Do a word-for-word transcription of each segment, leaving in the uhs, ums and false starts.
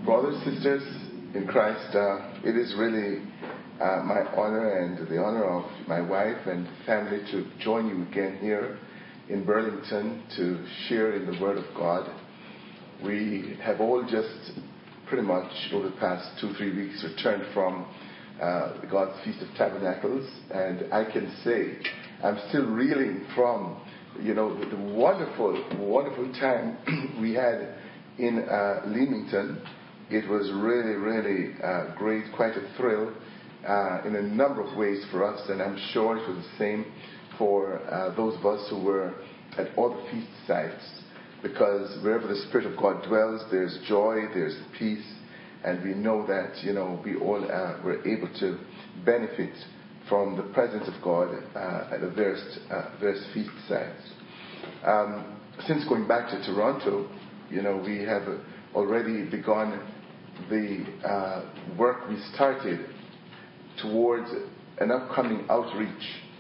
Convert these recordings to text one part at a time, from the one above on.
Brothers, sisters in Christ, uh, it is really uh, my honor and the honor of my wife and family to join you again here in Burlington to share in the Word of God. We have all just pretty much over the past two, three weeks returned from uh, God's Feast of Tabernacles, and I can say I'm still reeling from, you know, the, the wonderful, wonderful time we had in uh, Leamington. It was really, really uh, great, quite a thrill uh, in a number of ways for us, and I'm sure it was the same for uh, those of us who were at all the feast sites, because wherever the Spirit of God dwells, there's joy, there's peace, and we know that, you know, we all uh, were able to benefit from the presence of God uh, at the various, uh, various feast sites. Um, since going back to Toronto, you know, we have already begun the uh, work we started towards an upcoming outreach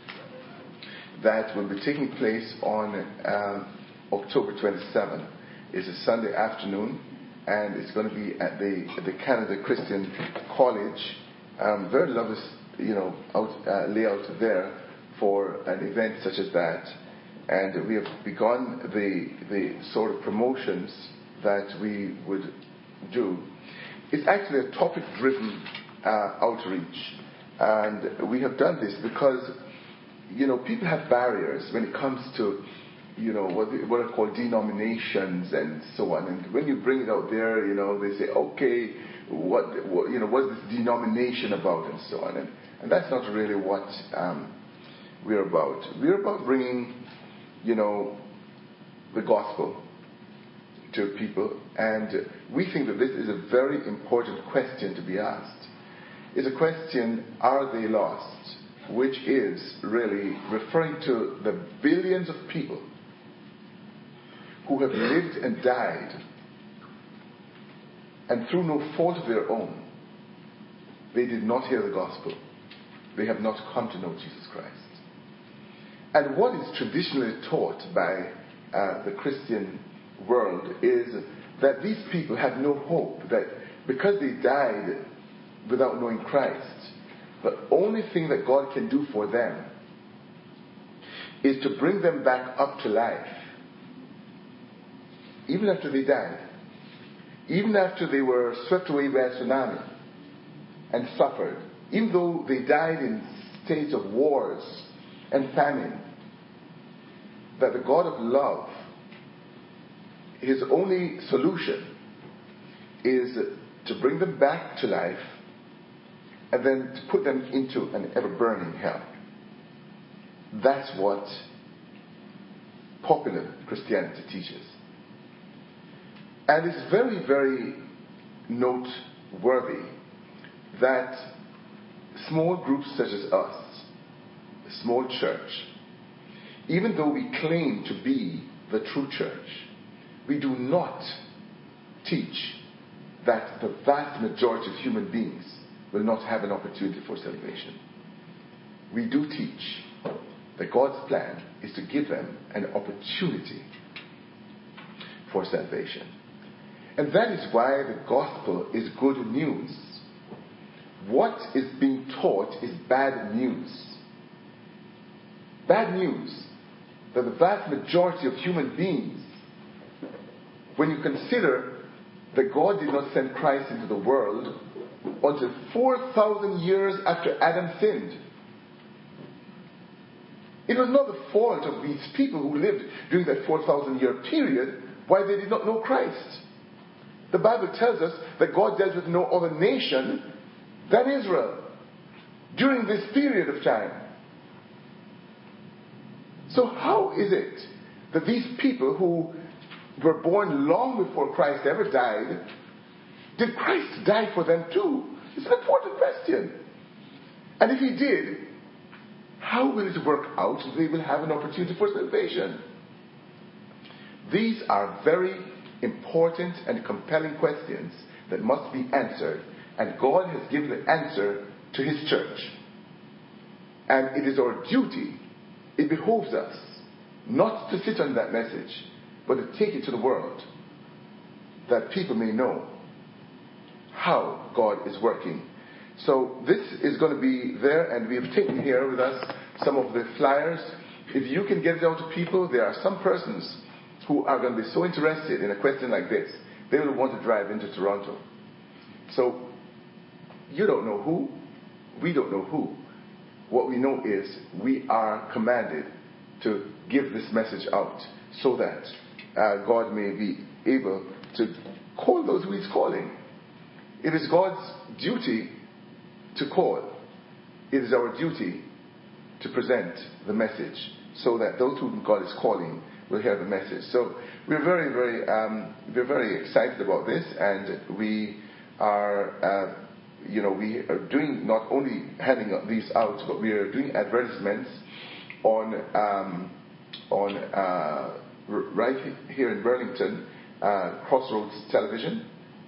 that will be taking place on uh, October twenty-seventh. It's a Sunday afternoon, and it's going to be at the at the Canada Christian College. Um, very lovely, you know, out, uh, layout there for an event such as that. And we have begun the the sort of promotions that we would do. It's actually a topic-driven uh, outreach, and we have done this because, you know, people have barriers when it comes to, you know, what what are called denominations and so on. And when you bring it out there, you know, they say, okay, what, what you know, what's this denomination about, and so on. And, and that's not really what um, we're about. We're about bringing, you know, the gospel to people, and we think that this is a very important question to be asked. It's a question, are they lost? Which is really referring to the billions of people who have lived and died, and through no fault of their own, they did not hear the gospel. They have not come to know Jesus Christ. And what is traditionally taught by uh, the Christian world is that these people have no hope, that because they died without knowing Christ, the only thing that God can do for them is to bring them back up to life, even after they died, even after they were swept away by a tsunami and suffered, even though they died in states of wars and famine, that the God of love, His only solution is to bring them back to life and then to put them into an ever-burning hell. That's what popular Christianity teaches. And it's very, very noteworthy that small groups such as us, a small church, even though we claim to be the true church, we do not teach that the vast majority of human beings will not have an opportunity for salvation. We do teach that God's plan is to give them an opportunity for salvation. And that is why the gospel is good news. What is being taught is bad news. Bad news that the vast majority of human beings, when you consider that God did not send Christ into the world until four thousand years after Adam sinned. It was not the fault of these people who lived during that four thousand year period why they did not know Christ. The Bible tells us that God dealt with no other nation than Israel during this period of time. So how is it that these people who were born long before Christ ever died, did Christ die for them too? It's an important question. And if He did, how will it work out that they will have an opportunity for salvation? These are very important and compelling questions that must be answered, and God has given the answer to His church. And it is our duty, it behoves us, not to sit on that message, but to take it to the world, that people may know how God is working. So this is going to be there, and we have taken here with us some of the flyers. If you can get it out to people, there are some persons who are going to be so interested in a question like this, they will want to drive into Toronto. So you don't know who, we don't know who. What we know is we are commanded to give this message out so that uh, God may be able to call those who He's calling. It is God's duty to call. It is our duty to present the message so that those whom God is calling will hear the message. So we're very, very, um, we're very excited about this, and we are, uh, you know, we are doing not only handing these out, but we are doing advertisements on, um, on uh, right here in Burlington, uh, Crossroads Television,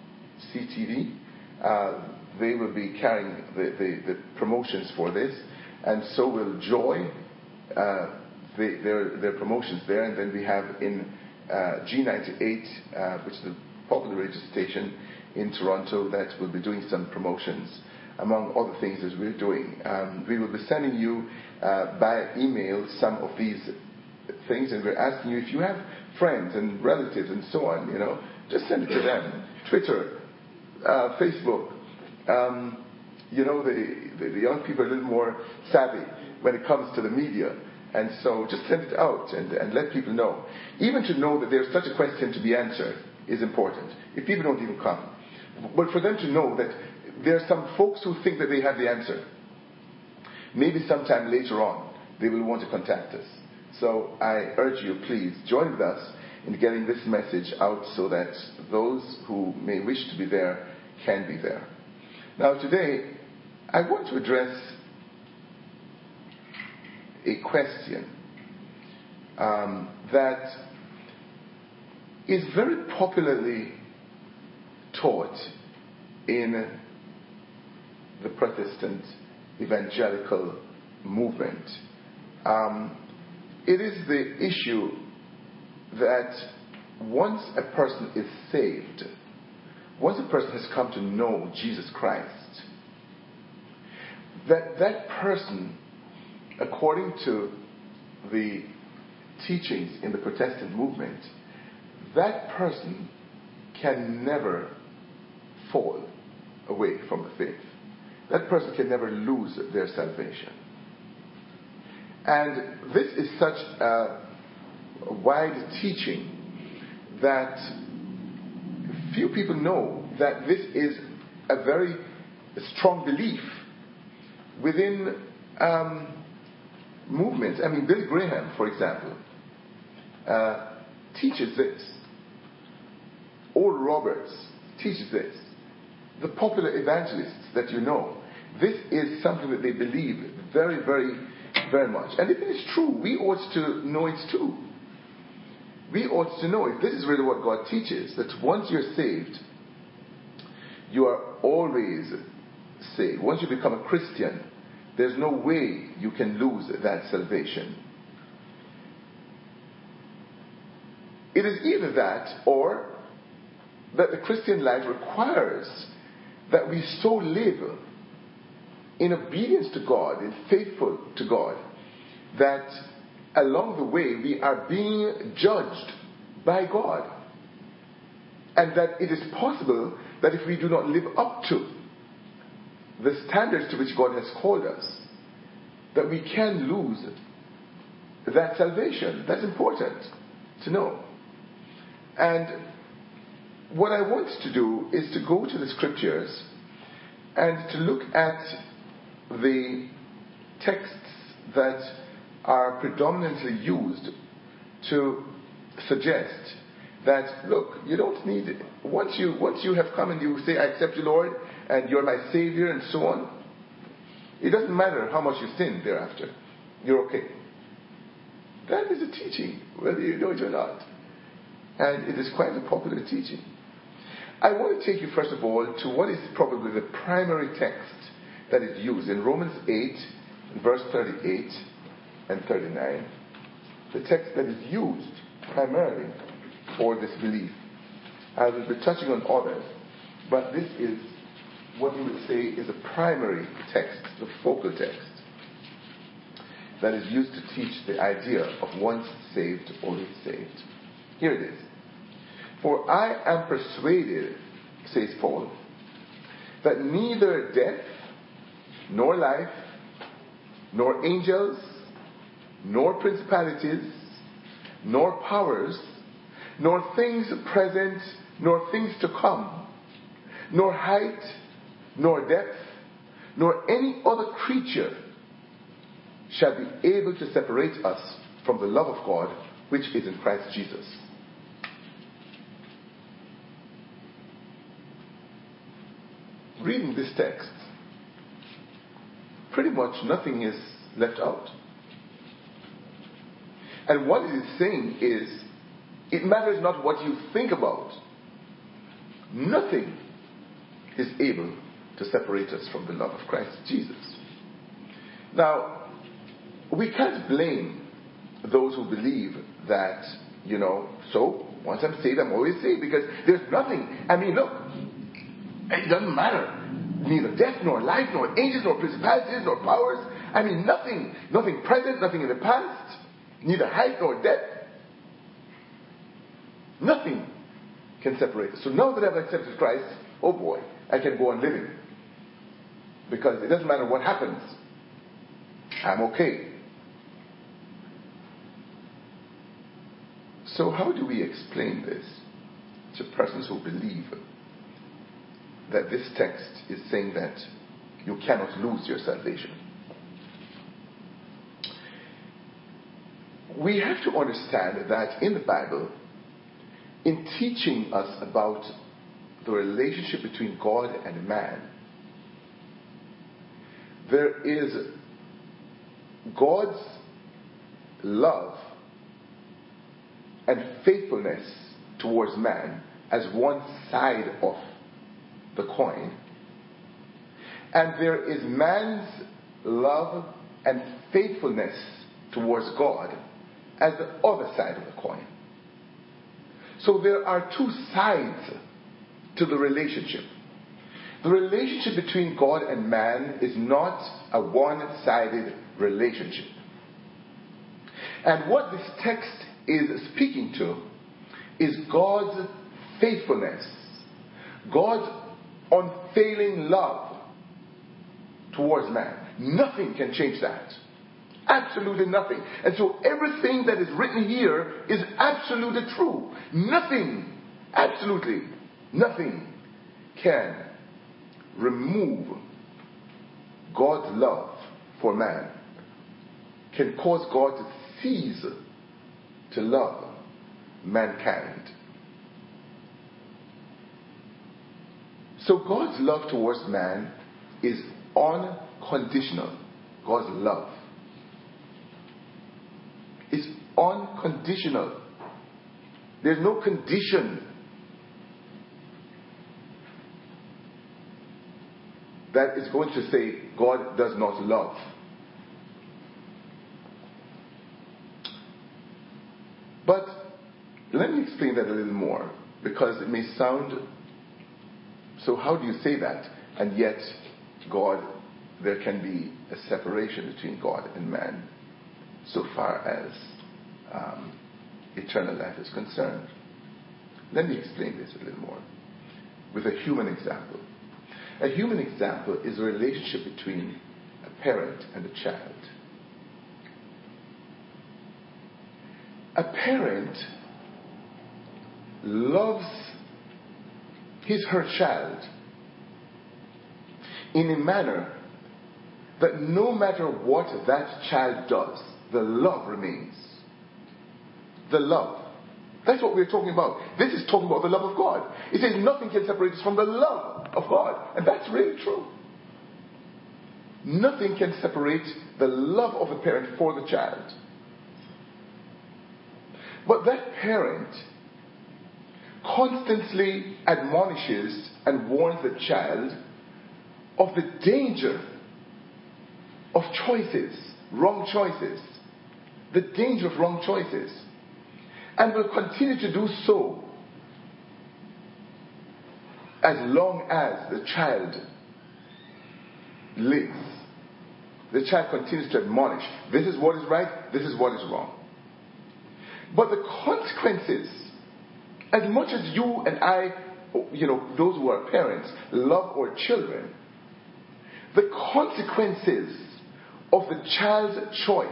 C T V. Uh, they will be carrying the, the, the promotions for this, and so will Joy. Uh, they, their, their promotions there, and then we have in uh, G ninety-eight, uh, which is a popular radio station in Toronto, that will be doing some promotions, among other things that we're doing. Um, we will be sending you uh, by email some of these things, and we're asking you, if you have friends and relatives and so on, you know, just send it to them. Twitter, uh, Facebook. Um, you know, the, the, the young people are a little more savvy when it comes to the media. And so just send it out and, and let people know. Even to know that there's such a question to be answered is important. If people don't even come. But for them to know that there are some folks who think that they have the answer. Maybe sometime later on they will want to contact us. So I urge you, please join with us in getting this message out so that those who may wish to be there can be there. Now today, I want to address a question um, that is very popularly taught in the Protestant evangelical movement. Um, it is the issue that once a person is saved, once a person has come to know Jesus Christ, that that person, according to the teachings in the Protestant movement, that person can never fall away from the faith. That person can never lose their salvation. And this is such a wide teaching that few people know that this is a very strong belief within um, movements. I mean, Billy Graham, for example, uh, teaches this. Oral Roberts teaches this. The popular evangelists that you know, this is something that they believe very, very, very much. And if it is true, we ought to know it too. We ought to know if this is really what God teaches, that once you're saved, you are always saved. Once you become a Christian, there's no way you can lose that salvation. It is either that, or that the Christian life requires that we so live in obedience to God, in faithful to God, that along the way we are being judged by God. And that it is possible that if we do not live up to the standards to which God has called us, that we can lose that salvation. That's important to know. And what I want to do is to go to the scriptures and to look at the texts that are predominantly used to suggest that, look, you don't need it. Once you, once you have come and you say, I accept you, Lord, and you're my Savior, and so on, it doesn't matter how much you sin thereafter. You're okay. That is a teaching, whether you know it or not. And it is quite a popular teaching. I want to take you, first of all, to what is probably the primary text that is used in Romans eight, verse thirty-eight and thirty-nine. The text that is used primarily for this belief. I will be touching on others, but this is what you would say is a primary text, the focal text, that is used to teach the idea of once saved, always saved. Here it is. For I am persuaded, says Paul, that neither death, nor life, nor angels, nor principalities, nor powers, nor things present, nor things to come, nor height, nor depth, nor any other creature shall be able to separate us from the love of God which is in Christ Jesus. Reading this text, pretty much nothing is left out. And what it is saying is, it matters not what you think about. Nothing is able to separate us from the love of Christ Jesus. Now, we can't blame those who believe that, you know, so once I'm saved, I'm always saved, because there's nothing. I mean, look, it doesn't matter. Neither death, nor life, nor angels, nor principalities, nor powers. I mean, nothing. Nothing present, nothing in the past. Neither height nor depth. Nothing can separate us. So now that I've accepted Christ, oh boy, I can go on living. Because it doesn't matter what happens. I'm okay. So how do we explain this to persons who believe that this text is saying that you cannot lose your salvation? We have to understand that in the Bible, in teaching us about the relationship between God and man, there is God's love and faithfulness towards man as one side of the coin, and there is man's love and faithfulness towards God as the other side of the coin. So there are two sides to the relationship. The relationship between God and man is not a one-sided relationship. And what this text is speaking to is God's faithfulness, God's unfailing love towards man. Nothing can change that. Absolutely nothing. And so everything that is written here is absolutely true. Nothing, absolutely nothing can remove God's love for man, can cause God to cease to love mankind. So God's love towards man is unconditional. God's love is unconditional. There's no condition that is going to say God does not love. But let me explain that a little more, because it may sound, so how do you say that? And yet, God, there can be a separation between God and man so far as um, eternal life is concerned. Let me explain this a little more with a human example. A human example is a relationship between a parent and a child. A parent loves his her child in a manner that no matter what that child does, the love remains. The love. That's what we're talking about. This is talking about the love of God. It says nothing can separate us from the love of God. And that's really true. Nothing can separate the love of a parent for the child. But that parent constantly admonishes and warns the child of the danger of choices, wrong choices. The danger of wrong choices. And will continue to do so as long as the child lives. The child continues to admonish. This is what is right, this is what is wrong. But the consequences, as much as you and I, you know, those who are parents, love our children, the consequences of the child's choice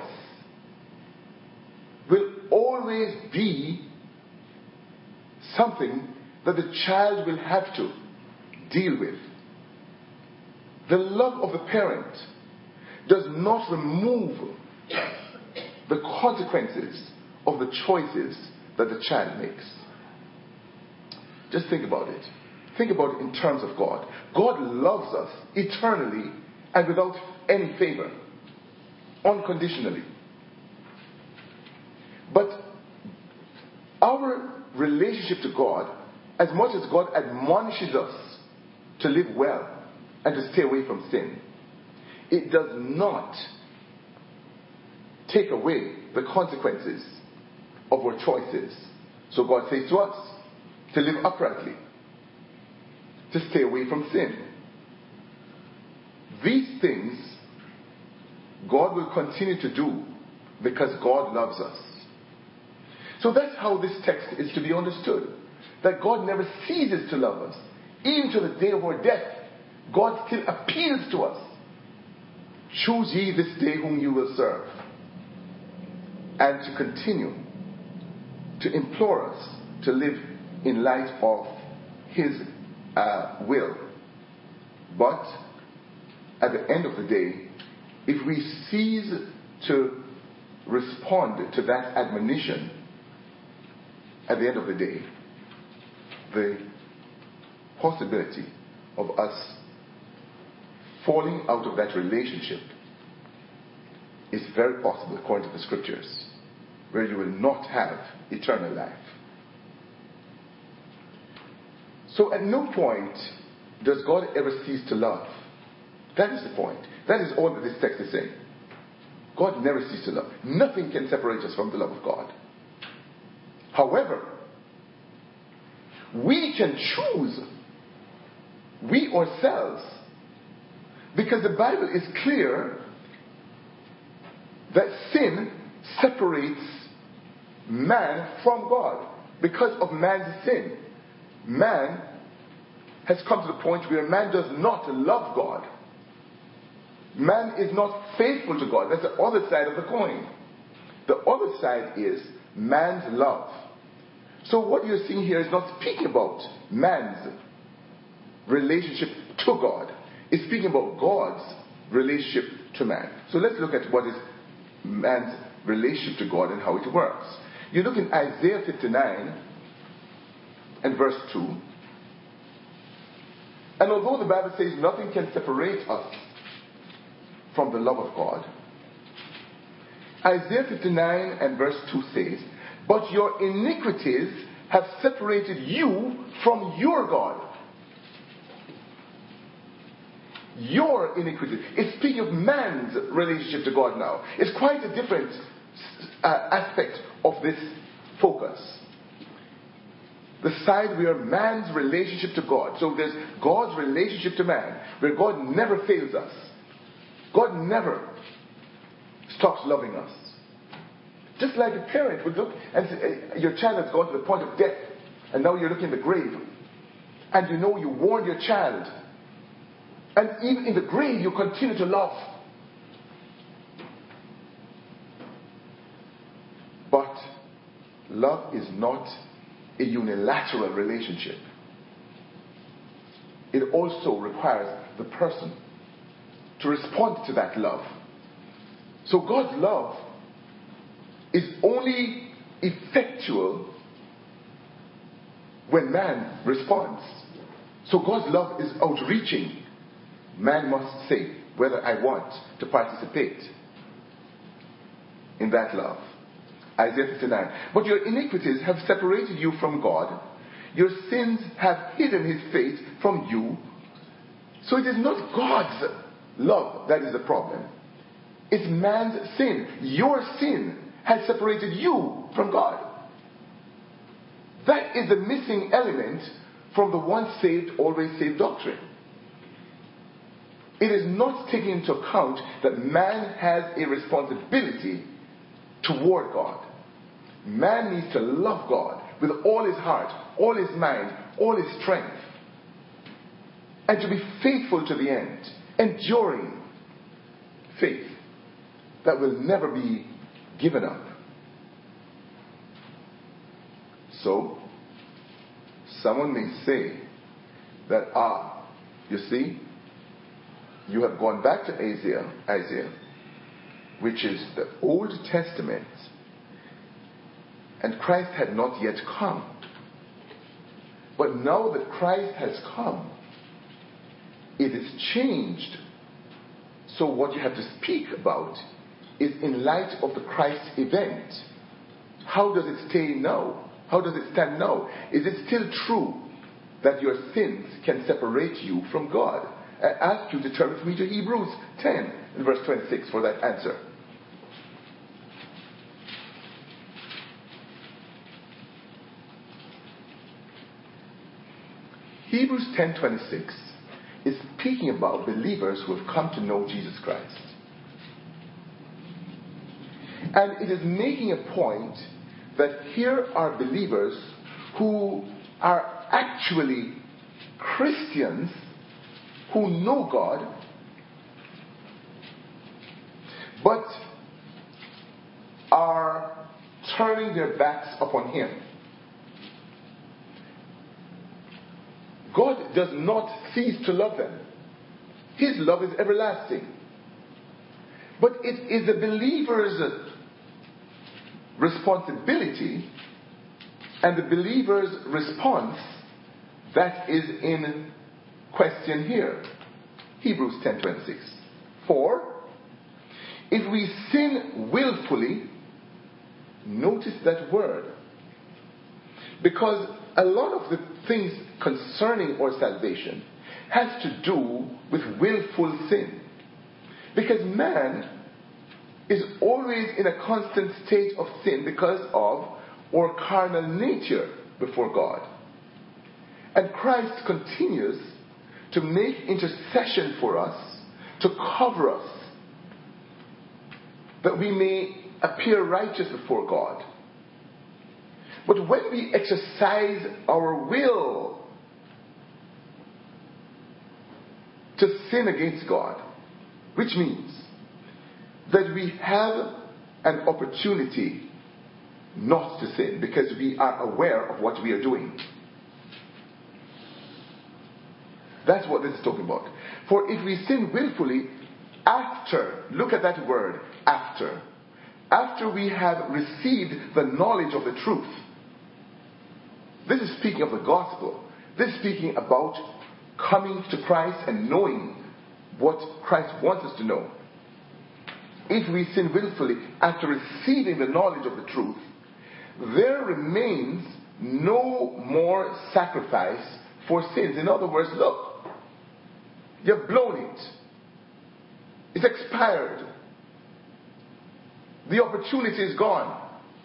will always be something that the child will have to deal with. The love of the parent does not remove the consequences of the choices that the child makes. Just think about it. Think about it in terms of God. God loves us eternally and without any favor, unconditionally. But our relationship to God, as much as God admonishes us to live well and to stay away from sin, it does not take away the consequences of our choices. So God says to us to live uprightly, to stay away from sin. These things God will continue to do because God loves us. So that's how this text is to be understood. That God never ceases to love us. Even to the day of our death, God still appeals to us. Choose ye this day whom you will serve. And to continue to implore us to live in light of His uh, will. But at the end of the day, if we cease to respond to that admonition, at the end of the day, the possibility of us falling out of that relationship is very possible according to the scriptures, where you will not have eternal life. So at no point does God ever cease to love. That is the point. That is all that this text is saying. God never ceases to love. Nothing can separate us from the love of God. However, we can choose, we ourselves, because the Bible is clear that sin separates man from God. Because of man's sin, man has come to the point where man does not love God. Man is not faithful to God. That's the other side of the coin. The other side is man's love. So what you're seeing here is not speaking about man's relationship to God. It's speaking about God's relationship to man. So let's look at what is man's relationship to God and how it works. You look in Isaiah fifty-nine and verse two. And although the Bible says nothing can separate us from the love of God, Isaiah fifty-nine and verse two says, but your iniquities have separated you from your God. Your iniquity. It's speaking of man's relationship to God now. It's quite a different uh, aspect of this focus. The side where man's relationship to God. So there's God's relationship to man, where God never fails us. God never stops loving us. Just like a parent would look and say, your child has gone to the point of death, and now you're looking in the grave. And you know you warned your child. And even in the grave, you continue to love. But love is not a unilateral relationship. It also requires the person to respond to that love. So God's love is only effectual when man responds. So God's love is outreaching. Man must say whether I want to participate in that love. Isaiah fifty-nine. But your iniquities have separated you from God. Your sins have hidden His face from you. So it is not God's love that is the problem. It's man's sin. Your sin has separated you from God. That is the missing element from the once saved, always saved doctrine. it is not taking into account that man has a responsibility toward God. Man needs to love God with all his heart, all his mind, all his strength, and to be faithful to the end, enduring faith that will never be given up. So, someone may say that, ah, you see, you have gone back to Isaiah, Isaiah, which is the Old Testament, and Christ had not yet come. But now that Christ has come, it is changed. So what you have to speak about is in light of the Christ event. How does it stay now? How does it stand now? Is it still true that your sins can separate you from God? I ask you to turn with me to Hebrews ten and verse twenty-six for that answer. Hebrews ten twenty-six is speaking about believers who have come to know Jesus Christ. And it is making a point that here are believers who are actually Christians who know God, but are turning their backs upon Him. God does not cease to love them. His love is everlasting. But it is the believer's responsibility and the believer's response that is in question here. Hebrews ten twenty-six. For if we sin willfully, notice that word. Because a lot of the things concerning our salvation has to do with willful sin. Because man is always in a constant state of sin because of our carnal nature before God. And Christ continues to make intercession for us, to cover us, that we may appear righteous before God. But when we exercise our will to sin against God, which means that we have an opportunity not to sin because we are aware of what we are doing. That's what this is talking about. For if we sin willfully, after, look at that word, after. After we have received the knowledge of the truth. This is speaking of the gospel. This is speaking about coming to Christ and knowing what Christ wants us to know. If we sin willfully after receiving the knowledge of the truth, there remains no more sacrifice for sins. In other words, look, you've blown it. It's expired. The opportunity is gone.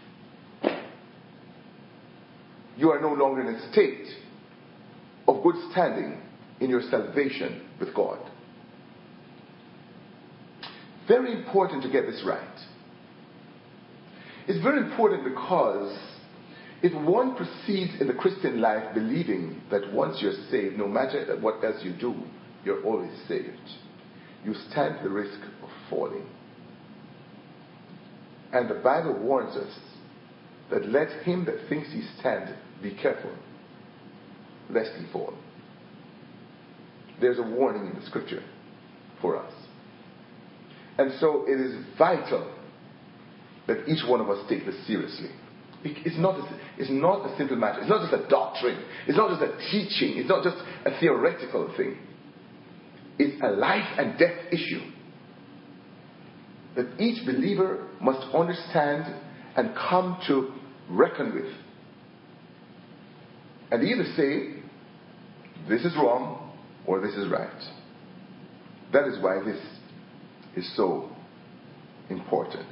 You are no longer in a state of good standing in your salvation with God. Very important to get this right. It's very important because if one proceeds in the Christian life believing that once you're saved, no matter what else you do, you're always saved, you stand the risk of falling. And the Bible warns us that let him that thinks he stand be careful, lest he fall. There's a warning in the scripture for us. And so it is vital that each one of us take this seriously. It's not, a, it's not a simple matter. It's not just a doctrine. It's not just a teaching. It's not just a theoretical thing. It's a life and death issue that each believer must understand and come to reckon with. And either say, this is wrong or this is right. That is why this is so important.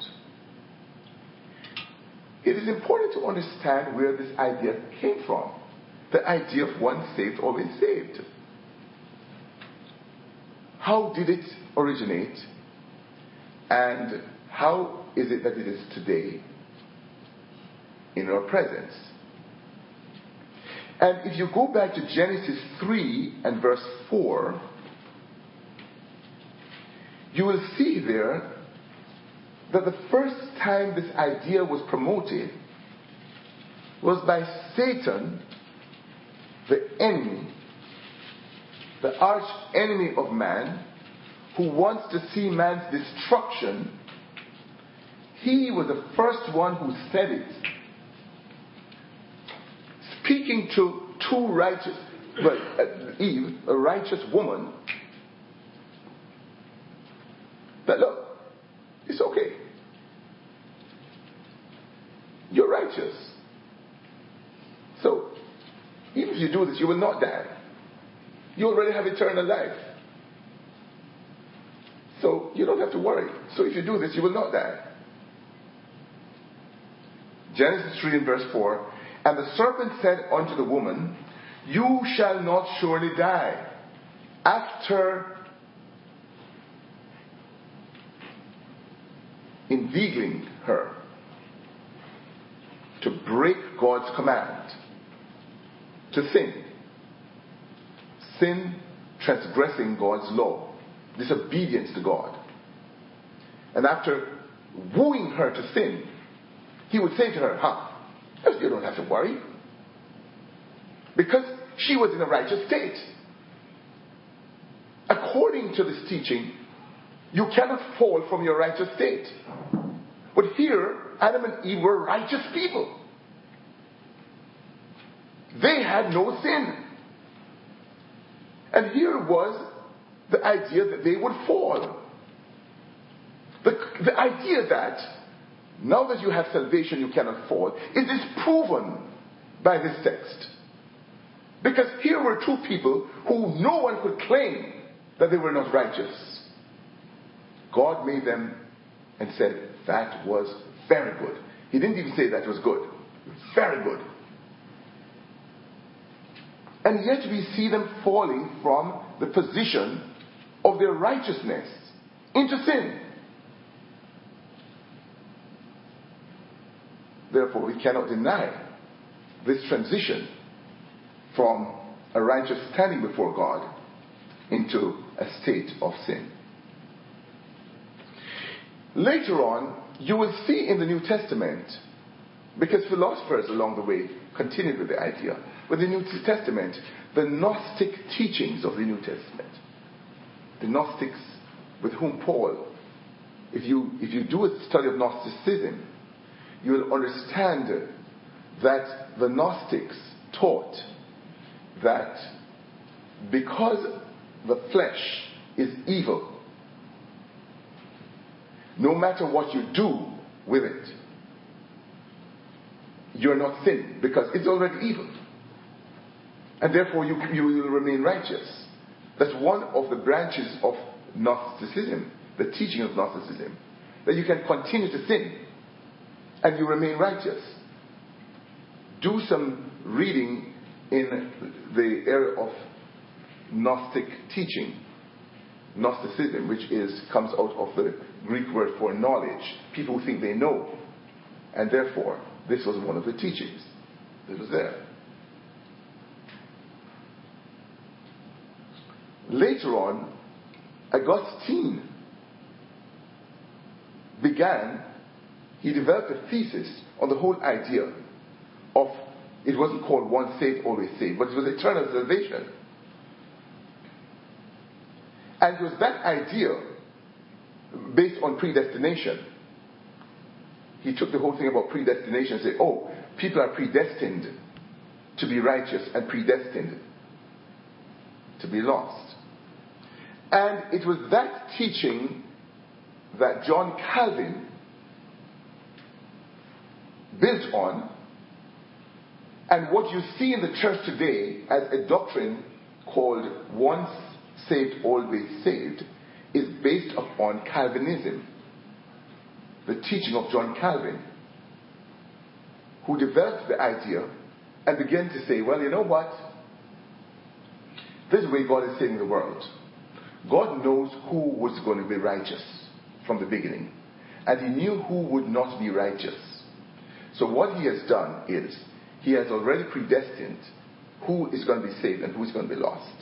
It is important to understand where this idea came from. The idea of once saved, always saved. how did it originate, and how is it that it is today in our presence? And if you go back to Genesis three and verse four, you will see there that the first time this idea was promoted was by Satan, the enemy, the arch enemy of man, who wants to see man's destruction. He was the first one who said it, speaking to two righteous, well, Eve, a righteous woman, that look, it's okay. You're righteous. So, even if you do this, you will not die. You already have eternal life. So, you don't have to worry. So, if you do this, you will not die. Genesis three and verse four, and the serpent said unto the woman, you shall not surely die. After inveigling her to break God's command, to sin. Sin, transgressing God's law, disobedience to God. And after wooing her to sin, he would say to her, huh, you don't have to worry. Because she was in a righteous state. According to this teaching, you cannot fall from your righteous state. But here, Adam and Eve were righteous people. They had no sin. And here was the idea that they would fall. The, the idea that now that you have salvation, you cannot fall, is disproven by this text. Because here were two people who no one could claim that they were not righteous. God made them and said, that was very good. He didn't even say that was good. Very good. And yet we see them falling from the position of their righteousness into sin. Therefore, we cannot deny this transition from a righteous standing before God into a state of sin. Later on, you will see in the New Testament, because philosophers along the way continued with the idea, with the New Testament, the Gnostic teachings of the New Testament, the Gnostics with whom Paul, if you, if you do a study of Gnosticism, you will understand that the Gnostics taught that because the flesh is evil, no matter what you do with it, you're not sinning because it's already evil. And therefore you, you will remain righteous. That's one of the branches of Gnosticism, the teaching of Gnosticism, that you can continue to sin and you remain righteous. Do some reading in the area of Gnostic teaching, Gnosticism, which is comes out of the Greek word for knowledge. People who think they know. And therefore, this was one of the teachings that was there. Later on, Augustine began, he developed a thesis on the whole idea of, it wasn't called once saved, always saved, but it was eternal salvation. And it was that idea based on predestination. He took the whole thing about predestination and said, oh, people are predestined to be righteous and predestined to be lost. And it was that teaching that John Calvin built on. And what you see in the church today as a doctrine called once saved, always saved, is based upon Calvinism. The teaching of John Calvin, who developed the idea and began to say, well, you know what? This is the way God is saving the world. God knows who was going to be righteous from the beginning. And he knew who would not be righteous. So what he has done is, he has already predestined who is going to be saved and who is going to be lost.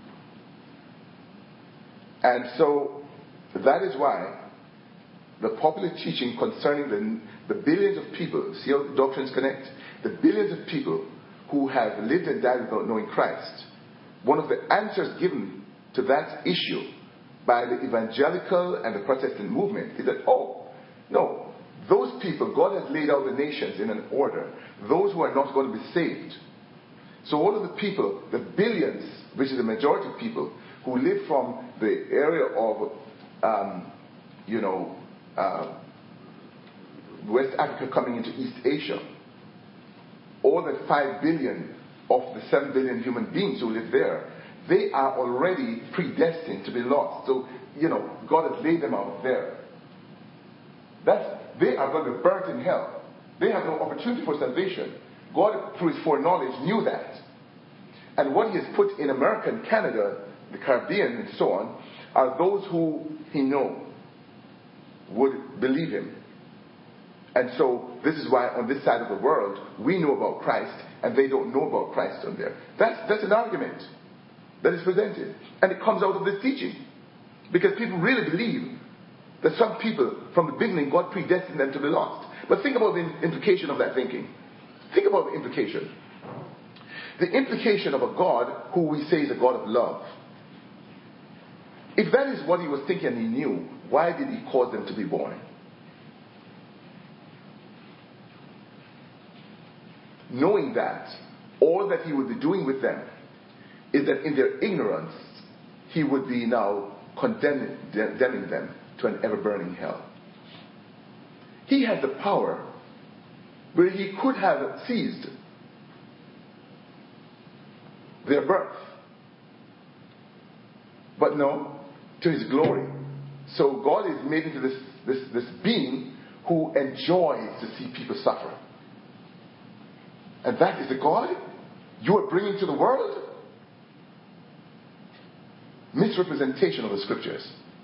And so, that is why the popular teaching concerning the, the billions of people, see how the doctrines connect? The billions of people who have lived and died without knowing Christ, one of the answers given to that issue by the evangelical and the Protestant movement is that, oh, no, those people, God has laid out the nations in an order. Those who are not going to be saved. So all of the people, the billions, which is the majority of people, who live from the area of, um, you know, uh, West Africa coming into East Asia, all the five billion of the seven billion human beings who live there, they are already predestined to be lost. So, you know, God has laid them out there. That's, they are going to be burnt in hell. They have no opportunity for salvation. God, through his foreknowledge, knew that. And what he has put in America and Canada, the Caribbean and so on, are those who he knows would believe him. And so this is why on this side of the world we know about Christ and they don't know about Christ on there. That's, that's an argument that is presented. And it comes out of this teaching. Because people really believe that some people from the beginning God predestined them to be lost. But think about the implication of that thinking. Think about the implication. The implication of a God who we say is a God of love. If that is what he was thinking and he knew, why did he cause them to be born? Knowing that all that he would be doing with them is that in their ignorance he would be now condemning, condemning them to an ever-burning hell. He had the power where he could have seized their birth. But no, to his glory. So God is made into this, this, this being who enjoys to see people suffer. And that is the God you are bringing to the world? Misrepresentation of the scriptures.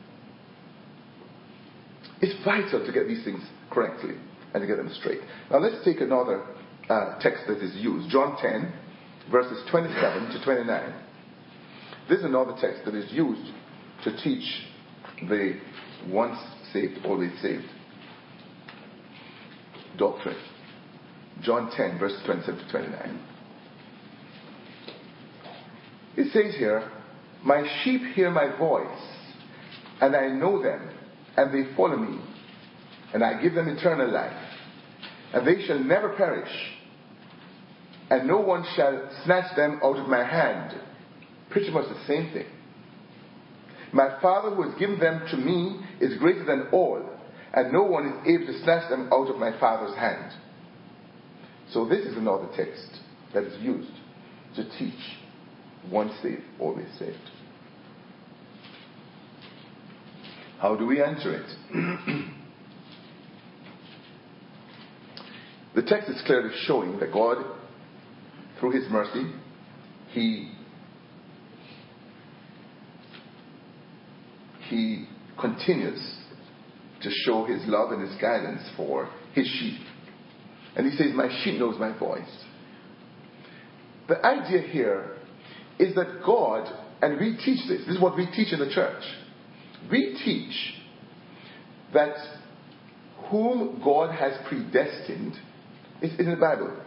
It's vital to get these things correctly and to get them straight. Now let's take another uh, text that is used. John ten, verses twenty-seven to twenty-nine. This is another text that is used to teach the once saved, always saved doctrine. John ten, verses twenty-seven to twenty-nine. It says here, "My sheep hear my voice, and I know them, and they follow me, and I give them eternal life, and they shall never perish, and no one shall snatch them out of my hand." Pretty much the same thing. "My Father who has given them to me is greater than all, and no one is able to snatch them out of my Father's hand." So this is another text that is used to teach once saved, always saved. How do we answer it? The text is clearly showing that God, through his mercy, he he continues to show his love and his guidance for his sheep. And he says, "My sheep knows my voice." The idea here is that God, and we teach this, this is what we teach in the church. We teach that whom God has predestined is in the Bible.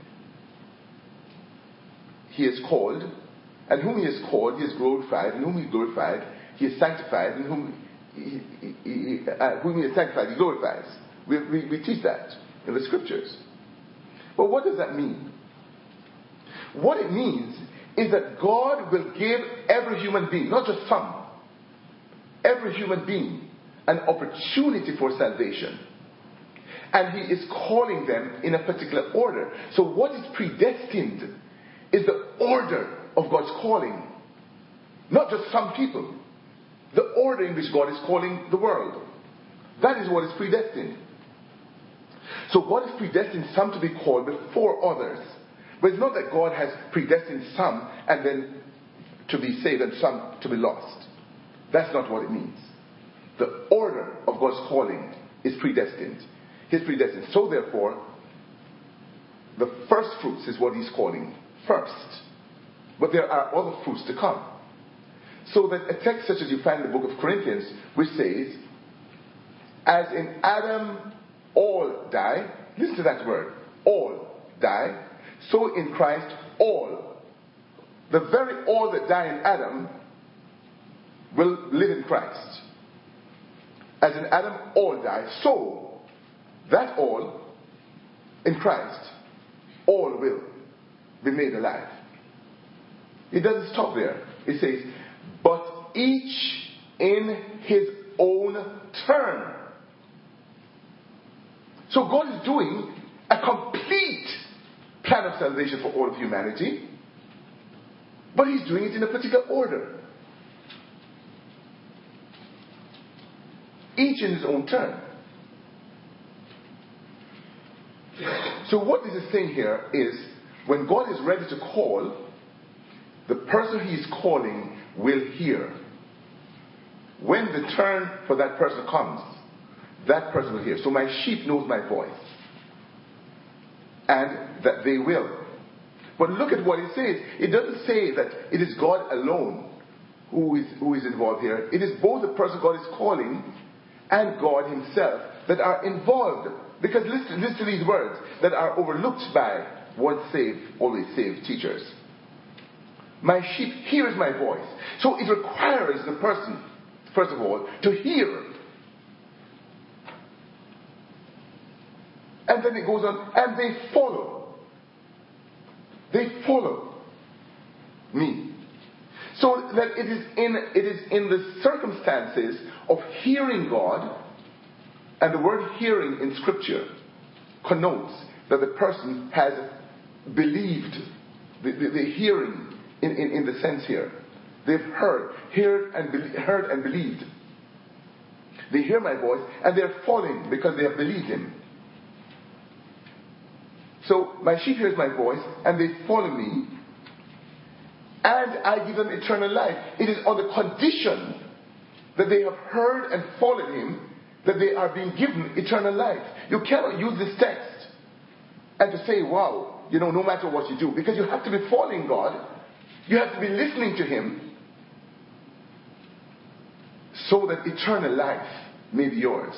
He is called, and whom he has called, he is glorified, and whom he glorified, he is sanctified, and whom he, he, he, uh, whom he has sanctified, he glorifies. We, we, we teach that in the scriptures. But what does that mean? What it means is that God will give every human being, not just some, every human being an opportunity for salvation. And he is calling them in a particular order. So what is predestined is the order of God's calling. Not just some people. The order in which God is calling the world. That is what is predestined. So God has predestined some to be called before others. But it's not that God has predestined some and then to be saved and some to be lost. That's not what it means. The order of God's calling is predestined. He's predestined. So therefore, the first fruits is what he's calling first. But there are other fruits to come. So that a text such as you find in the book of Corinthians, which says, as in Adam all die, listen to that word, all die, so in Christ all. The very all that die in Adam will live in Christ. As in Adam all die, so that all in Christ, all will be made alive. It doesn't stop there. It says, but each in his own turn. So God is doing a complete plan of salvation for all of humanity, but he's doing it in a particular order. Each in his own turn. So what this is saying here is, when God is ready to call, the person he is calling will hear. When the turn for that person comes, that person will hear. So my sheep knows my voice. And that they will. But look at what it says. It doesn't say that it is God alone who is, who is involved here. It is both the person God is calling and God himself that are involved. Because listen, listen to these words that are overlooked by once saved, always saved teachers. My sheep hears my voice. So it requires the person, first of all, to hear. And then it goes on, and they follow. They follow me. So that it is in it is in the circumstances of hearing God, and the word hearing in Scripture connotes that the person has believed. The, the, the hearing in, in, in the sense here. They've heard, heard and, be, heard and believed. They hear my voice and they're following because they have believed him. So my sheep hears my voice and they follow me, and I give them eternal life. It is on the condition that they have heard and followed him that they are being given eternal life. You cannot use this text and to say, wow, you know, no matter what you do, because you have to be following God. You have to be listening to him so that eternal life may be yours.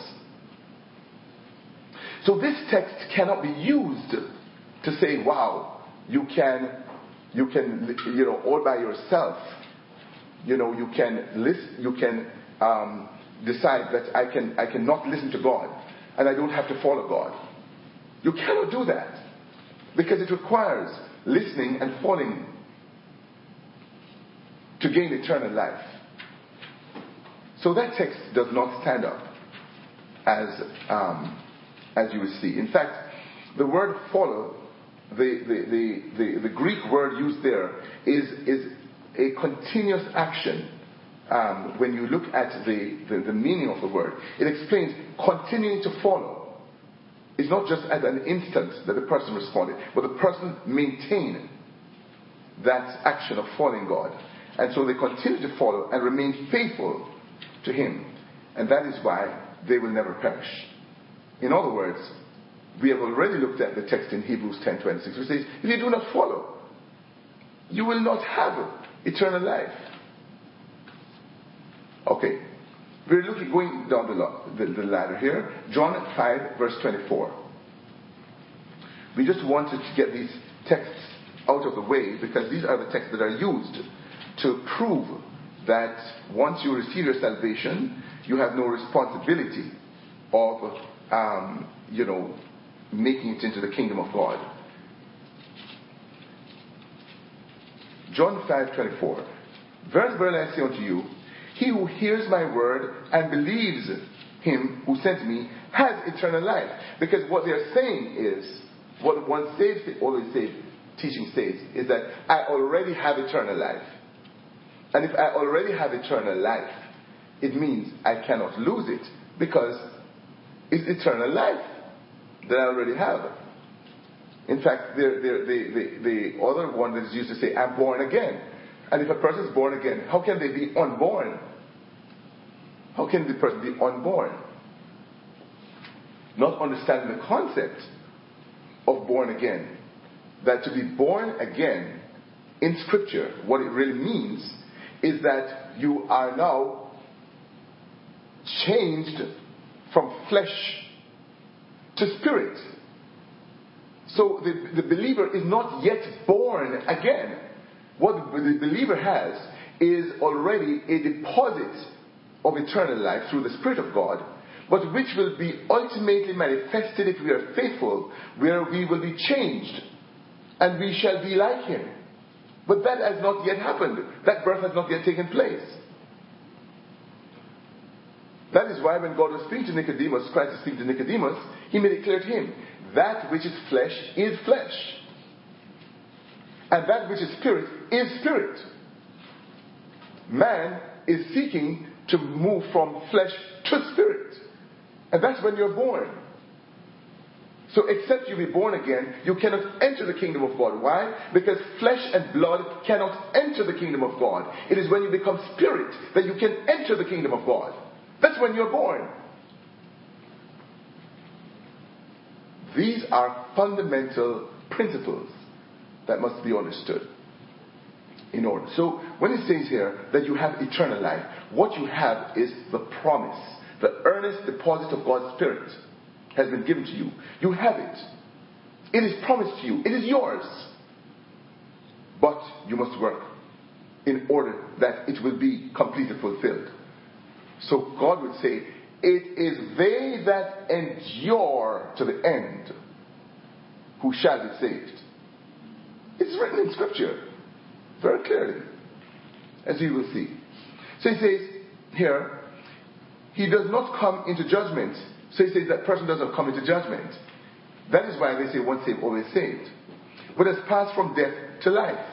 So this text cannot be used to say, wow, you can, you can, you know, all by yourself, you know, you can listen, you can um, decide that I can, I cannot listen to God and I don't have to follow God. You cannot do that because it requires listening and following to gain eternal life. So that text does not stand up as um, as you will see. In fact, the word follow, the the, the, the, the Greek word used there is, is a continuous action. Um, when you look at the, the, the meaning of the word, it explains continuing to follow. It's not just at an instant that the person responded, but the person maintained that action of following God. And so they continue to follow and remain faithful to him. And that is why they will never perish. In other words, we have already looked at the text in Hebrews ten twenty-six, which says, if you do not follow, you will not have eternal life. Okay. We're looking, going down the, the, the ladder here. John five, verse twenty-four. We just wanted to get these texts out of the way because these are the texts that are used to prove that once you receive your salvation, you have no responsibility of, um, you know, making it into the kingdom of God. John five twenty-four. Verily, verily I say unto you, he who hears my word and believes him who sent me has eternal life. Because what they're saying is, what one saved, always saved teaching says, is that I already have eternal life. And if I already have eternal life, it means I cannot lose it because it's eternal life that I already have. In fact, the, the, the, the other one that is used to say, I'm born again. And if a person is born again, how can they be unborn? How can the person be unborn? Not understanding the concept of born again. That to be born again in Scripture, what it really means is that you are now changed from flesh to spirit. So the, the believer is not yet born again. What the believer has is already a deposit of eternal life through the Spirit of God, but which will be ultimately manifested if we are faithful, where we will be changed and we shall be like Him. But that has not yet happened. That birth has not yet taken place. That is why when God was speaking to Nicodemus, Christ was speaking to Nicodemus, He made it clear to him, that which is flesh is flesh. And that which is spirit is spirit. Man is seeking to move from flesh to spirit. And that's when you're born. So except you be born again, you cannot enter the kingdom of God. Why? Because flesh and blood cannot enter the kingdom of God. It is when you become spirit that you can enter the kingdom of God. That's when you're born. These are fundamental principles that must be understood in order. So when it says here that you have eternal life, what you have is the promise. The earnest deposit of God's Spirit has been given to you. You have it. It is promised to you. It is yours. But you must work in order that it will be completely fulfilled. So God would say, it is they that endure to the end who shall be saved. It's written in Scripture very clearly, as you will see. So he says here, he does not come into judgment. So he says that person doesn't come into judgment. That is why they say once saved, always saved. But has passed from death to life.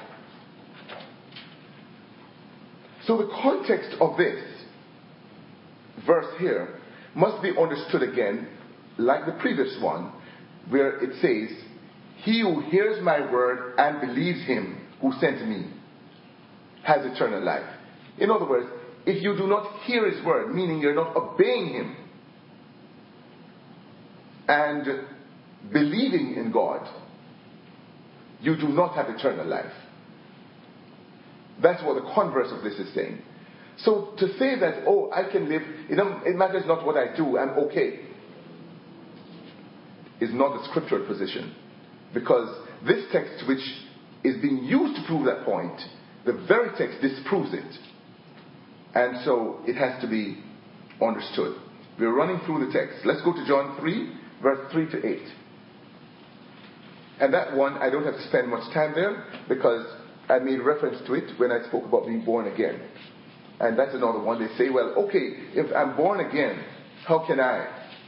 So the context of this verse here must be understood again, like the previous one, where it says, he who hears my word and believes him who sent me has eternal life. In other words, if you do not hear his word, meaning you're not obeying him and believing in God, you do not have eternal life. That's what the converse of this is saying. So to say that, oh, I can live, it matters not what I do, I'm okay, is not the scriptural position. Because this text, which is being used to prove that point, the very text disproves it. And so it has to be understood. We're running through the text. Let's go to John three, verse three to eight. And that one, I don't have to spend much time there, because I made reference to it when I spoke about being born again. And that's another one. They say, well, okay, if I'm born again, how can I?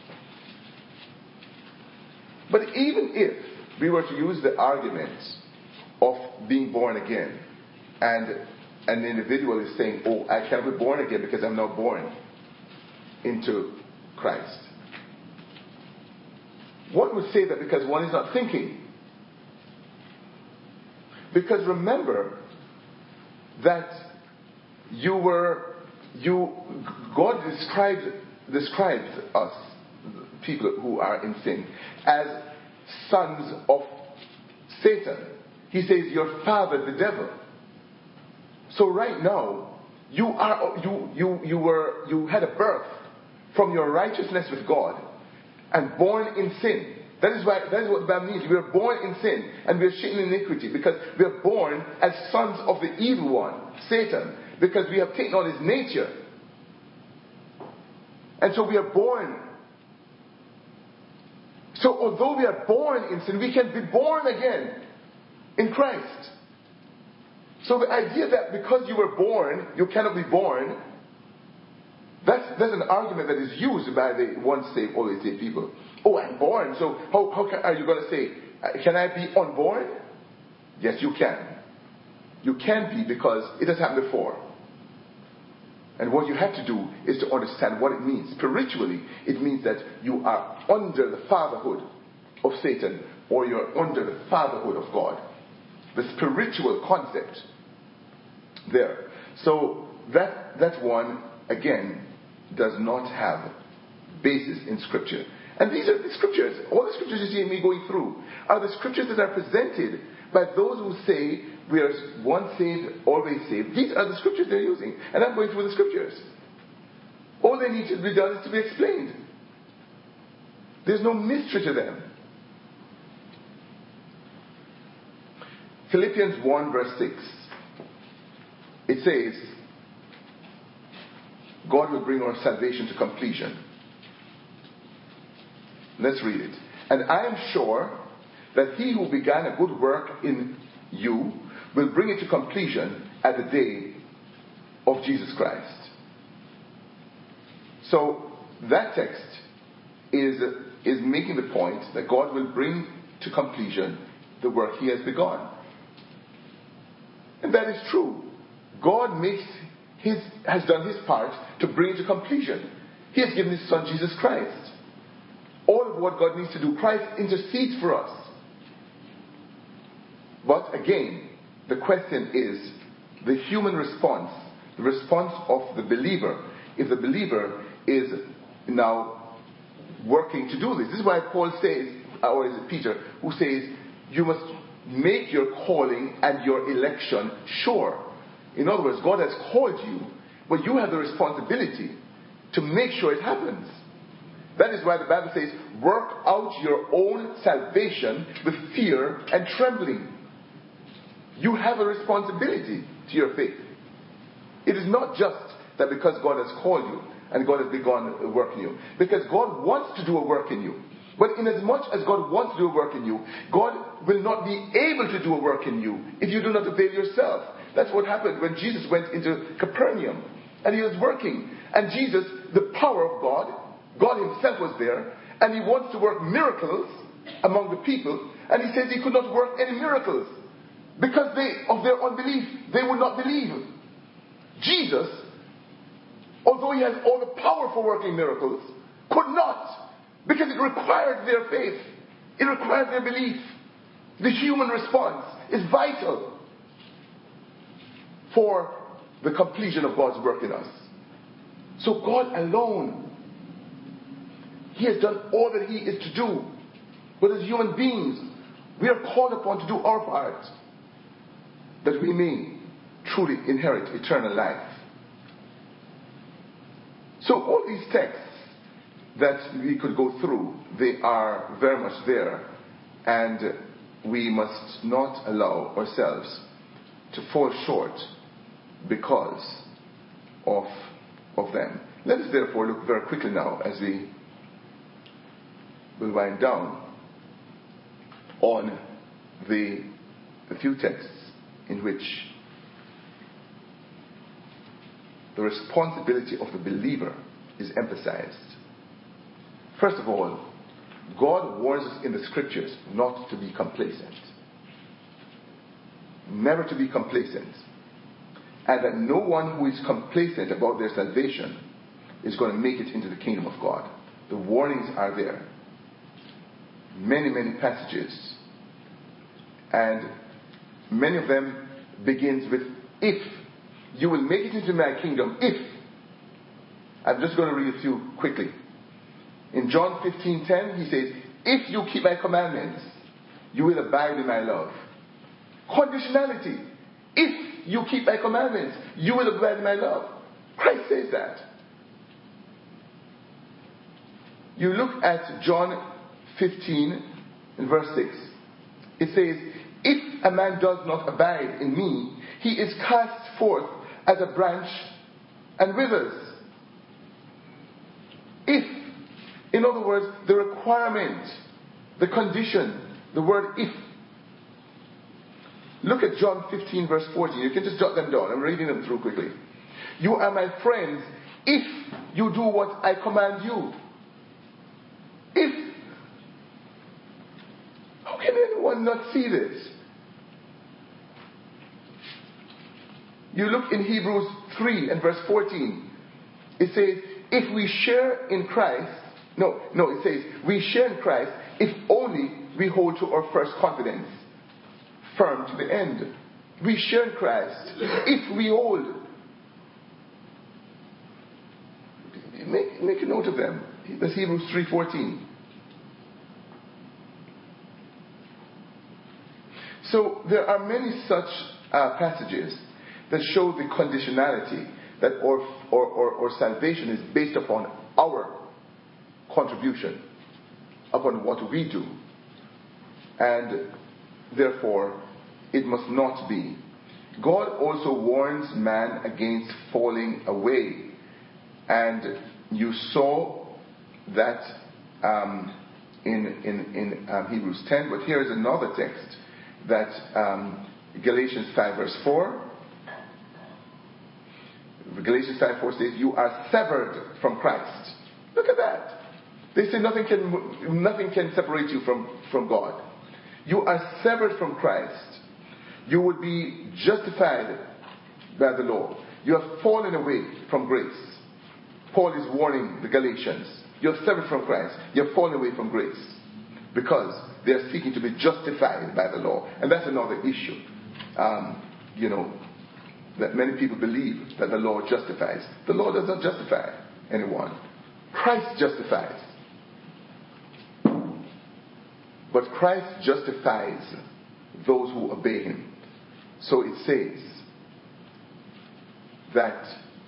But even if we were to use the arguments of being born again, and an individual is saying, oh, I can't be born again because I'm not born into Christ. One would say that because one is not thinking. Because remember that you were, you, God describes, describes us, people who are in sin, as sons of Satan. He says, your father, the devil. So right now, you are, you, you, you were, you had a birth from your righteousness with God and born in sin. That is why, that is what that means. We are born in sin and we are shapen in iniquity because we are born as sons of the evil one, Satan, because we have taken on his nature. And so we are born. So although we are born in sin, we can be born again in Christ. So the idea that because you were born, you cannot be born, that's, that's an argument that is used by the once saved, always saved people. Oh, I'm born, so how, how can, are you going to say, can I be unborn? Yes, you can. You can be because it has happened before. And what you have to do is to understand what it means. Spiritually, it means that you are under the fatherhood of Satan, or you're under the fatherhood of God. The spiritual concept there. So that that one, again, does not have basis in Scripture. And these are the scriptures. All the scriptures you see me going through are the scriptures that are presented by those who say we are once saved, always saved. These are the scriptures they're using. And I'm going through the scriptures. All they need to be done is to be explained. There's no mystery to them. Philippians one verse six. It says, God will bring our salvation to completion. Let's read it. And I am sure that he who began a good work in you will bring it to completion at the day of Jesus Christ. So that text is, is making the point that God will bring to completion the work he has begun. And that is true. God makes his, has done his part to bring it to completion. He has given his Son Jesus Christ. All of what God needs to do, Christ intercedes for us. But again, the question is the human response, the response of the believer. If the believer is now working to do this. This is why Paul says, or is it Peter, who says, you must make your calling and your election sure. In other words, God has called you, but you have the responsibility to make sure it happens. That is why the Bible says, work out your own salvation with fear and trembling. You have a responsibility to your faith. It is not just that because God has called you and God has begun a work in you. Because God wants to do a work in you. But in as much as God wants to do a work in you, God will not be able to do a work in you if you do not avail yourself. That's what happened when Jesus went into Capernaum and he was working. And Jesus, the power of God, God himself was there, and he wants to work miracles among the people, and he says he could not work any miracles because they, of their unbelief, they would not believe. Jesus, although he has all the power for working miracles, could not, because it required their faith. It required their belief. The human response is vital for the completion of God's work in us. So God alone, he has done all that he is to do. But as human beings, we are called upon to do our part, that we may truly inherit eternal life. So all these texts that we could go through, they are very much there, and we must not allow ourselves to fall short because of, of them. Let us therefore look very quickly now as we will wind down on the, the few texts in which the responsibility of the believer is emphasized. First of all, God warns us in the scriptures not to be complacent. Never to be complacent. And that no one who is complacent about their salvation is going to make it into the kingdom of God. The warnings are there. Many, many passages. And many of them begins with if. You will make it into my kingdom if. I'm just going to read a few quickly. In John fifteen ten, he says, if you keep my commandments, you will abide in my love. Conditionality. If you keep my commandments, you will abide in my love. Christ says that. You look at John fifteen in verse six. It says, if a man does not abide in me, he is cast forth as a branch and withers. If. In other words, the requirement, the condition, the word if. Look at John fifteen verse fourteen. You can just jot them down. I'm reading them through quickly. You are my friends if you do what I command you. If. How can anyone not see this? You look in Hebrews three and verse fourteen. It says, if we share in Christ, no, no, it says, we share in Christ if only we hold to our first confidence firm to the end. We share in Christ if we hold. make, make a note of them. That's Hebrews three fourteen. So there are many such uh, passages that show the conditionality that or, or, or, or salvation is based upon our contribution, upon what we do. And therefore, it must not be. God also warns man against falling away. And you saw that um, in, in, in um, Hebrews ten, but here is another text that um, Galatians five verse four. Galatians five four says, you are severed from Christ. Look at that. They say nothing can, nothing can separate you from, from God. You are severed from Christ. You would be justified by the law. You have fallen away from grace. Paul is warning the Galatians. You have severed from Christ. You have fallen away from grace. Because they are seeking to be justified by the law. And that's another issue. Um, you know, that many people believe that the law justifies. The law does not justify anyone. Christ justifies. But Christ justifies those who obey him. So it says that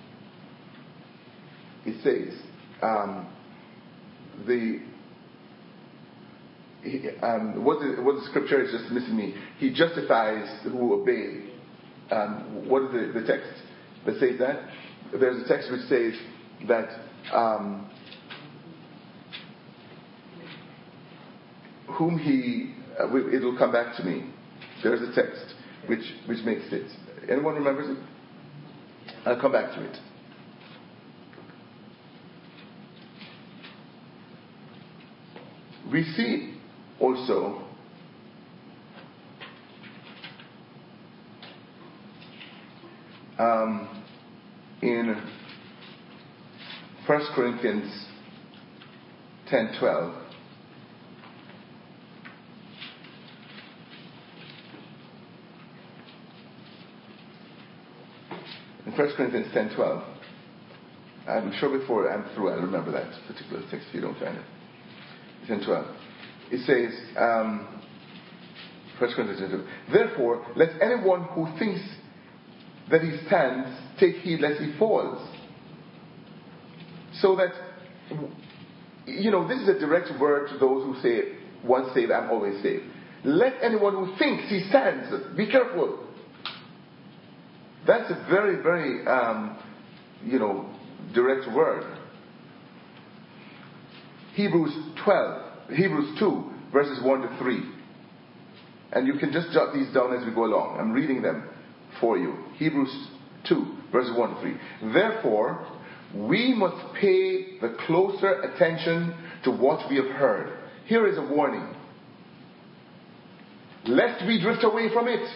it says um, the he, um, what the what the scripture is just missing me. He justifies who obey. Um, what is the, the text that says that? There's a text which says that um, whom he uh, it will come back to me. There's a text which which makes it. Anyone remembers it? I'll come back to it. We see also um, in First Corinthians ten twelve. In First Corinthians ten twelve. I'm sure before I'm through I'll remember that particular text if you don't find it. ten twelve. It says, um, First Corinthians ten twelve. Therefore, let anyone who thinks that he stands take heed lest he falls. So that, you know, this is a direct word to those who say, once saved, I'm always saved. Let anyone who thinks he stands be careful. That's a very, very, um, you know, direct word. Hebrews twelve, Hebrews two, verses one to three. And you can just jot these down as we go along. I'm reading them for you. Hebrews two, verses one to three. Therefore, we must pay the closer attention to what we have heard. Here is a warning. Lest we drift away from it.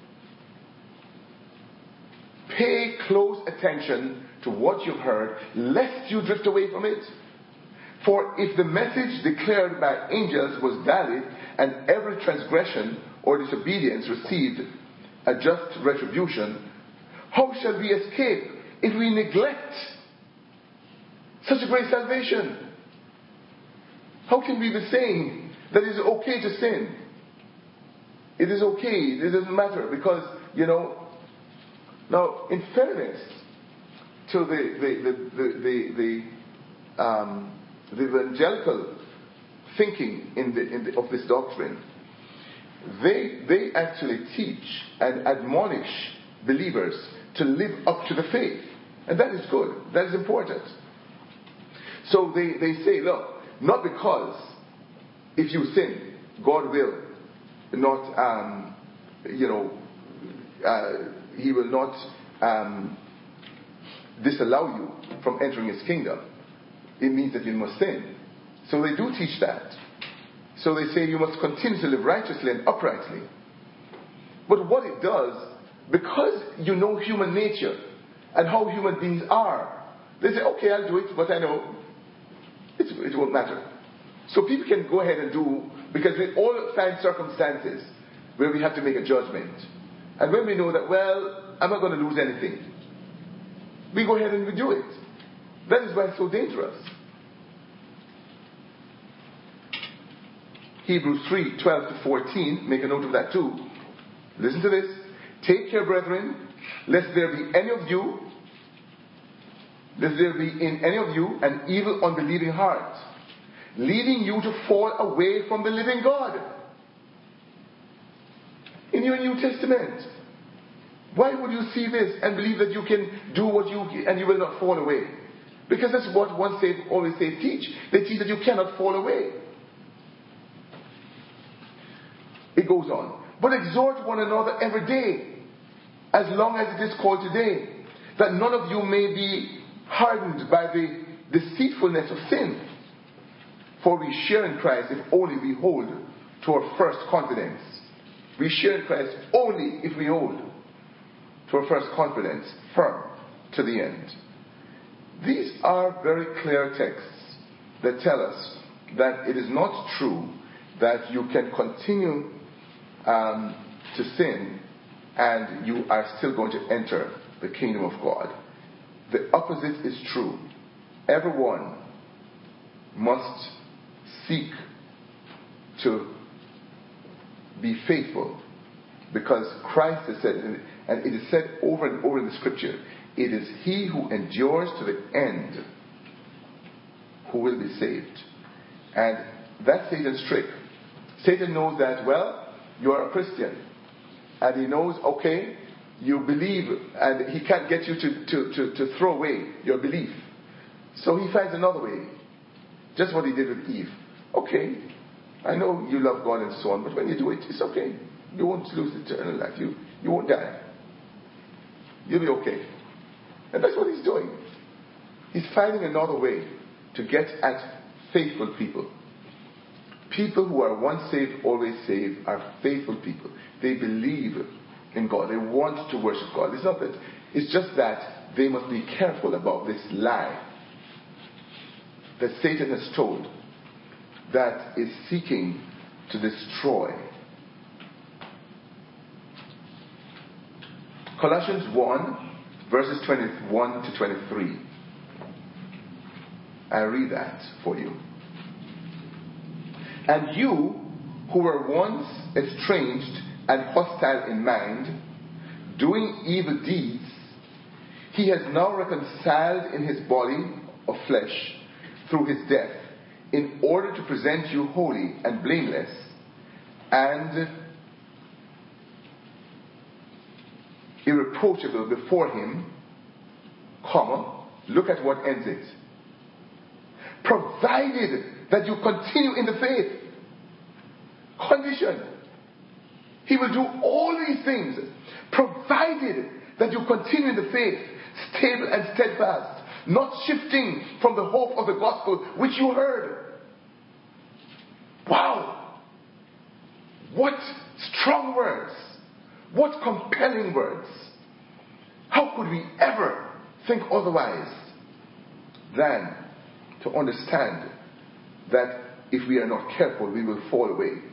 Pay close attention to what you've heard, lest you drift away from it. For if the message declared by angels was valid, and every transgression or disobedience received a just retribution, how shall we escape if we neglect such a great salvation? How can we be saying that it is okay to sin? It is okay, it doesn't matter, because, you know, now, in fairness to the the the the, the, um, the evangelical thinking in the, in the, of this doctrine, they they actually teach and admonish believers to live up to the faith, and that is good. That is important. So they, they say, look, not because if you sin, God will not, um, you know. Uh, He will not um, disallow you from entering his kingdom. It means that you must sin. So they do teach that. So they say you must continue to live righteously and uprightly. But what it does, because you know human nature and how human beings are, they say, okay, I'll do it, but I know it, it won't matter. So people can go ahead and do, because we all find circumstances where we have to make a judgment. And when we know that, well, I'm not going to lose anything, we go ahead and we do it. That is why it's so dangerous. Hebrews three, twelve to fourteen, make a note of that too. Listen to this. Take care, brethren, lest there be any of you, lest there be in any of you an evil unbelieving heart, leading you to fall away from the living God. In your New Testament. Why would you see this and believe that you can do what you, and you will not fall away? Because that's what once saved, always saved teach. They teach that you cannot fall away. It goes on. But exhort one another every day, as long as it is called today, that none of you may be hardened by the deceitfulness of sin. For we share in Christ if only we hold to our first confidence. We share in Christ only if we hold to our first confidence firm to the end. These are very clear texts that tell us that it is not true that you can continue um, to sin and you are still going to enter the kingdom of God. The opposite is true. Everyone must seek to be faithful, because Christ has said, and it is said over and over in the scripture, it is he who endures to the end who will be saved. And that's Satan's trick. Satan knows that, well, you are a Christian, and he knows, okay, you believe, and he can't get you to, to, to, to throw away your belief. So he finds another way. Just what he did with Eve. Okay, I know you love God and so on, but when you do it, it's okay. You won't lose eternal life. You, you won't die. You'll be okay. And that's what he's doing. He's finding another way to get at faithful people. People who are once saved, always saved, are faithful people. They believe in God. They want to worship God. It's not that. It's just that they must be careful about this lie that Satan has told, that is seeking to destroy. Colossians one, verses twenty-one to twenty-three. I read that for you. And you, who were once estranged and hostile in mind, doing evil deeds, he has now reconciled in his body of flesh through his death, in order to present you holy and blameless and irreproachable before him, comma, look at what ends it. Provided that you continue in the faith. Condition. He will do all these things, provided that you continue in the faith, stable and steadfast, not shifting from the hope of the gospel which you heard. Wow! What strong words! What compelling words! How could we ever think otherwise than to understand that if we are not careful, we will fall away?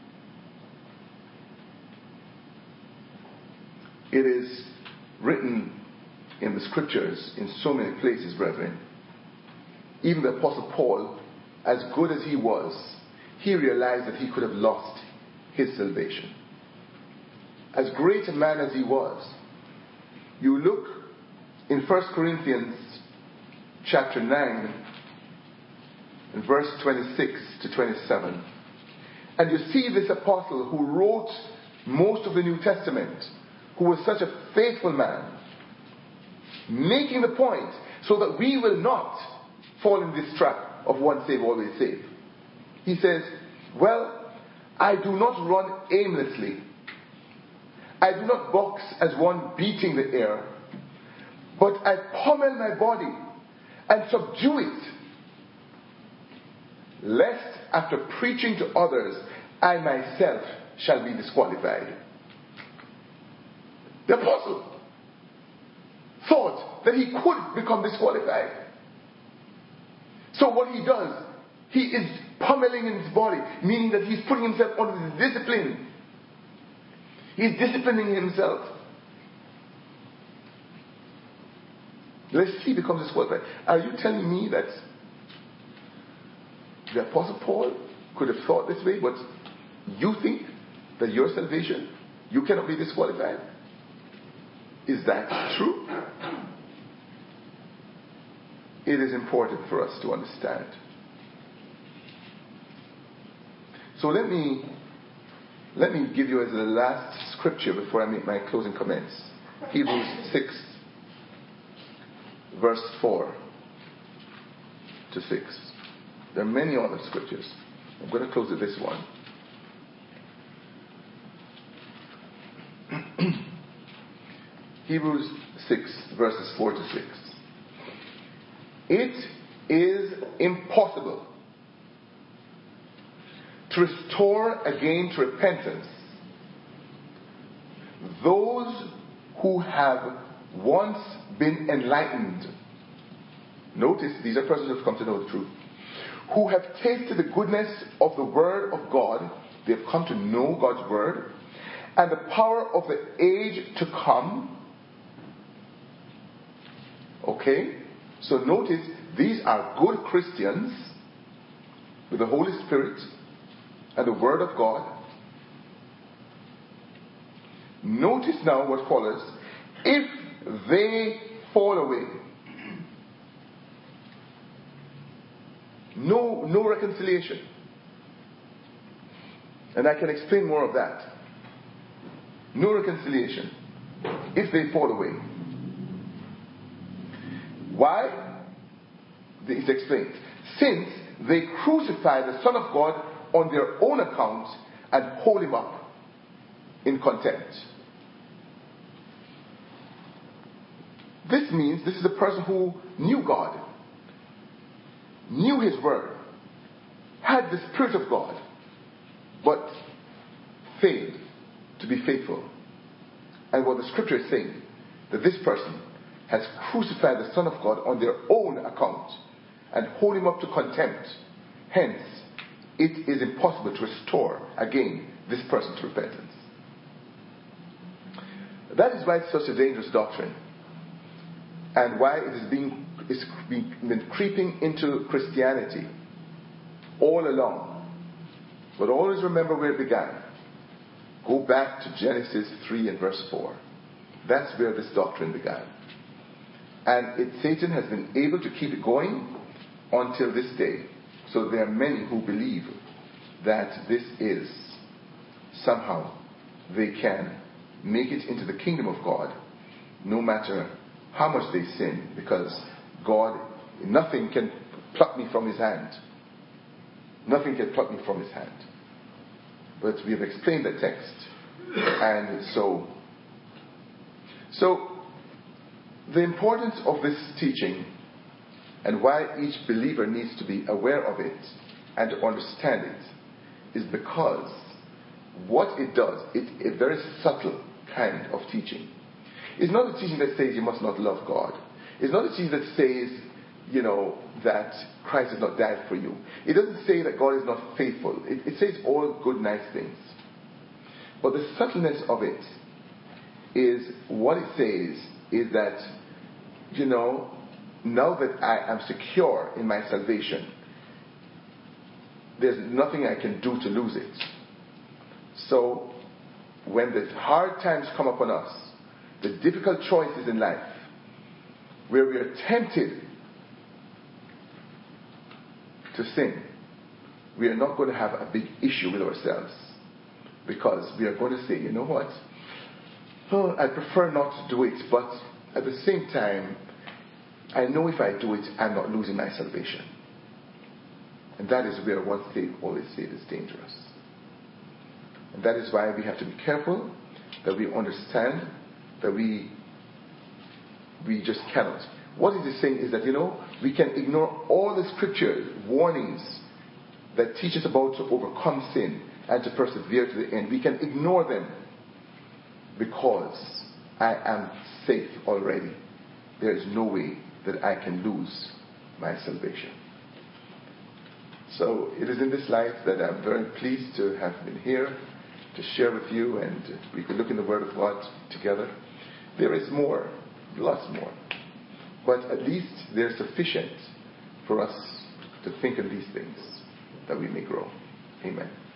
It is written in the scriptures in so many places, brethren. Even the Apostle Paul, as good as he was, he realized that he could have lost his salvation. As great a man as he was, you look in First Corinthians chapter nine, in verse twenty-six to twenty-seven, and you see this apostle who wrote most of the New Testament, who was such a faithful man, making the point so that we will not fall in this trap of once saved, always saved. He says, well, I do not run aimlessly. I do not box as one beating the air, but I pummel my body and subdue it, lest after preaching to others, I myself shall be disqualified. The apostle thought that he could become disqualified. So what he does, he is pummeling in his body, meaning that he's putting himself under the discipline. He's disciplining himself. Let's see, becomes disqualified. Are you telling me that the Apostle Paul could have thought this way, but you think that your salvation, you cannot be disqualified? Is that true? It is important for us to understand. So let me let me give you as the last scripture before I make my closing comments. Hebrews six, verse four to six. There are many other scriptures. I'm going to close with this one. Hebrews six, verses four to six. It is impossible to restore again to repentance those who have once been enlightened. Notice, these are persons who have come to know the truth, who have tasted the goodness of the Word of God. They have come to know God's Word and the power of the age to come. Okay? So notice, these are good Christians with the Holy Spirit and the Word of God. Notice now what follows. If they fall away, no, no reconciliation. And I can explain more of that. No reconciliation if they fall away. Why? It's explained. Since they crucify the Son of God on their own account and hold him up in contempt. This means this is a person who knew God, knew his word, had the Spirit of God, but failed to be faithful. And what the scripture is saying, that this person has crucified the Son of God on their own account and hold him up to contempt. Hence, it is impossible to restore again this person to repentance. That is why it's such a dangerous doctrine, and why it is being it's been creeping into Christianity all along. But always remember where it began. Go back to Genesis three and verse four. That's where this doctrine began. And it, Satan has been able to keep it going until this day. So there are many who believe that this is somehow they can make it into the kingdom of God no matter how much they sin, because God, nothing can pluck me from his hand. Nothing can pluck me from his hand. But we have explained the text. And so, so the importance of this teaching and why each believer needs to be aware of it and to understand it is because what it does, it's a very subtle kind of teaching. It's not a teaching that says you must not love God. It's not a teaching that says, you know, that Christ has not died for you. It doesn't say that God is not faithful. It, it says all good, nice things. But the subtleness of it is, what it says is that, you know, now that I am secure in my salvation, there's nothing I can do to lose it. So, when the hard times come upon us, the difficult choices in life, where we are tempted to sin, we are not going to have a big issue with ourselves, because we are going to say, you know what, oh, I prefer not to do it, but at the same time, I know if I do it, I'm not losing my salvation. And that is where one thing always said is dangerous. And that is why we have to be careful that we understand that we we just cannot. What it is saying is that, you know, we can ignore all the scripture warnings that teach us about to overcome sin and to persevere to the end. We can ignore them because I am safe already. There is no way that I can lose my salvation. So it is in this light that I'm very pleased to have been here to share with you, and we could look in the Word of God together. There is more, lots more. but at least they're sufficient for us to think of these things, that we may grow. Amen.